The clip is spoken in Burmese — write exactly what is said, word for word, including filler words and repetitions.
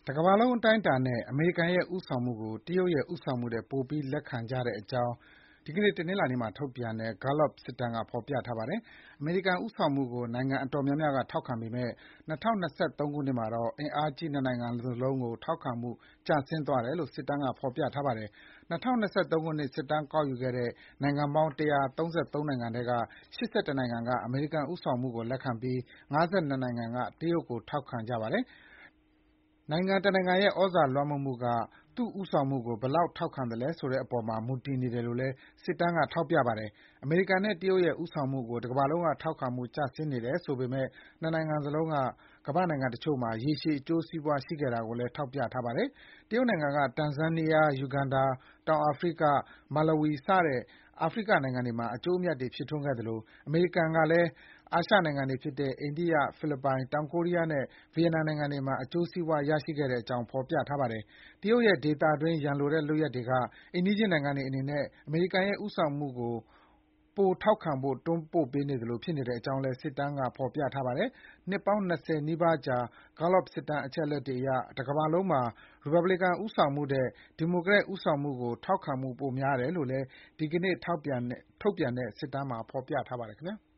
တကမ္ဘာလုံးအတိုင်းအတာနဲ့ အမေရိကန်ရဲ့ ဦးဆောင်မှုကို တရုတ်ရဲ့ ဦးဆောင်မှုထက် ပိုပြီးလက်ခံကြတဲ့အကြောင်း ဒီကနေ့ တနင်္လာနေ့မှာ ထုတ်ပြန်တဲ့ Gallup စစ်တမ်းက ဖော်ပြထားပါတယ်။ အမေရိကန်ဦးဆောင်မှုကို နိုင်ငံအတော်များများက ထောက်ခံပေမယ့် ၂၀၂၃ ခုနှစ်မှာတော့ အင်အားကြီး နှစ်နိုင်ငံစလုံးကို ထောက်ခံမှု ကျဆင်းသွားတယ်လို့ စစ်တမ်းက ဖော်ပြထားပါတယ်။ ၂၀၂၃ ခုနှစ် စစ်တမ်းကောက်ယူခဲ့တဲ့ နိုင်ငံပေါင်း ၁၃၃ နိုင်ငံထဲက ၈၁ နိုင်ငံက အမေရိကန်ဦးဆောင်မှုကို လက်ခံပြီး ၅၂ နိုင်ငံက တရုတ်ကို ထောက်ခံကြပါတယ်။ နိုင်ငံတနိုင်ငံရဲ့ သြဇာလွှမ်းမိုးမှုက သူ့ဦးဆောင်မှုကို ဘယ်လောက် ထောက်ခံသလဲဆိုတဲ့အပေါ်မှာ မူတည်နေတယ်လို့လည်း စစ်တမ်းက ထောက်ပြပါတယ်။ အမေရိကန်နဲ့ တရုတ်ရဲ့ ဦးဆောင်မှုကို တကမ္ဘာလုံးက ထောက်ခံမှု ကျဆင်းနေတယ်ဆိုပေမယ့် နှစ်နိုင်ငံစလုံးက ကမ္ဘာ့နိုင်ငံတချို့မှာ ရေရှည် အကျိုးစီးပွားရှိခဲ့တာကိုလည်း ထောက်ပြထားပါတယ်။ တရုတ်နိုင်ငံက တန်ဇန်းနီးယား၊ ယူဂန်ဒါ၊ တောင်အာဖရိက၊ မာလဝီ စတဲ့ အာဖရိကနိုင်ငံတွေမှာ အကျိုးအမြတ်တွေ ဖြစ်ထွန်းခဲ့သလို အမေရိကန်ကလည်း အာရှနိုင်ငံတွေဖြစ်တဲ့ အိန္ဒိယ၊ ဖိလစ်ပိုင်၊ တောင်ကိုရီးယားနဲ့ ဗီယက်နမ်နိုင်ငံတွေမှာ အကျိုးစီးပွား ရရှိခဲ့တဲ့အကြောင်း ဖော်ပြထားပါတယ်။ တရုတ်ရဲ့ ဒေသတွင်း ရန်လိုတဲ့လုပ်ရပ်တွေက အိမ်နီးချင်းနိုင်ငံတွေအနေနဲ့ အမေရိကန်ရဲ့ ဦးဆောင်မှုကို ပိုထောက်ခံဖို့ တွန်းပို့ပေးနေသလို ဖြစ်နေတဲ့အကြောင်းလည်း စစ်တမ်းက ဖော်ပြထားပါတယ်။ နှစ်ပေါင်း ၂၀ နီးပါးကြာ Gallup စစ်တမ်း အချက်အလက်တွေအရ တကမ္ဘာလုံးမှာ ရီပတ်ဘလီကန်ဦးဆောင်မှုထက် ဒီမိုကရက်ဦးဆောင်မှုကို ထောက်ခံမှု ပိုများတယ်လို့လည်း ဒီကနေ့ ထုတ်ပြန်တဲ့ စစ်တမ်းမှာ ဖော်ပြထားပါတယ် ခင်ဗျာ။